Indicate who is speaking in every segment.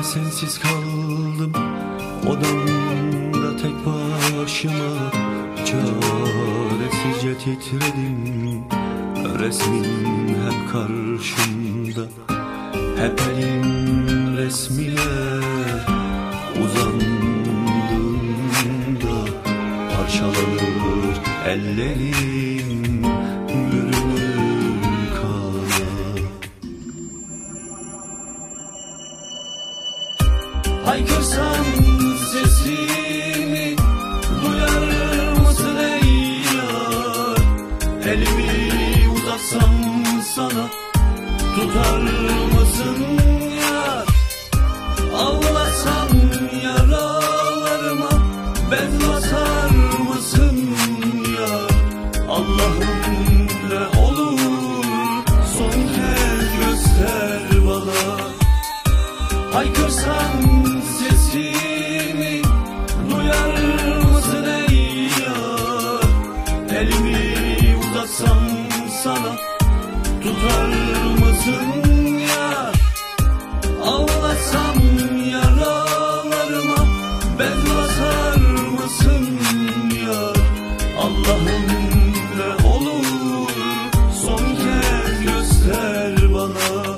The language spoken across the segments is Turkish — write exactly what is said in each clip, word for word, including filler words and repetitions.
Speaker 1: sensiz kaldım odamda tek başıma, çaresizce titredim, resmin hep karşımda. Hep elin resmine uzandığımda parçalanır ellerim, bürünür kana. Haykırsam sesimi duyar mısın ey yar? Elimi uzatsam sana tutar mısın yar? Ağlasam yaralarıma bez basar mısın yar? Allah'ım ne olur son kez göster bana. Haykırsam sesimi duyar mısın ey yar? Elimi uzatsam sana tutar mısın yar? Ağlasam yaralarıma bez basar mısın yar? Allah'ım ne olur son kez göster bana.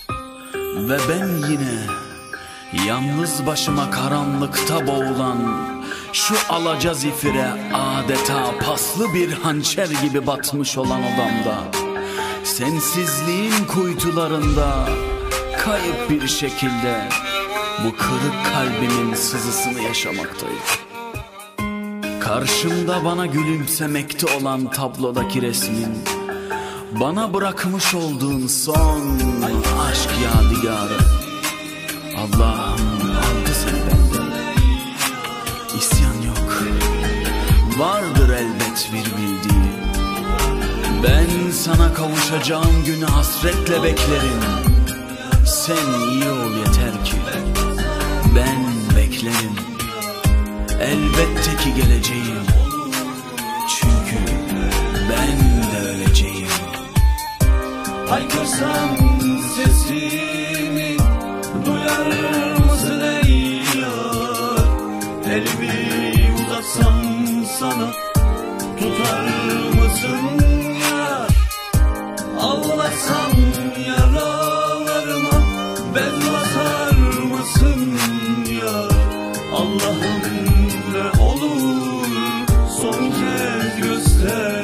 Speaker 2: Ve ben yine yalnız başıma karanlıkta boğulan şu alaca zifire adeta paslı bir hançer gibi batmış olan odamda, sensizliğin kuytularında kayıp bir şekilde bu kırık kalbimin sızısını yaşamaktayım. Karşımda bana gülümsemekte olan tablodaki resmin, bana bırakmış olduğun son aşk yadigarı. Allah'ım aldı seni benden. İsyan yok, vardır elbet bir bildiği. Ben sana kavuşacağım günü hasretle beklerim. Sen iyi ol yeter ki ben beklerim. Elbette ki geleceğim, çünkü ben de öleceğim.
Speaker 1: Haykırsam sesimi duyar mısın ey yar? Elimi uzatsam sana tutar mısın yar? Ağlasam yaralarıma bez basar mısın yar? Allah'ım ne olur son kez göster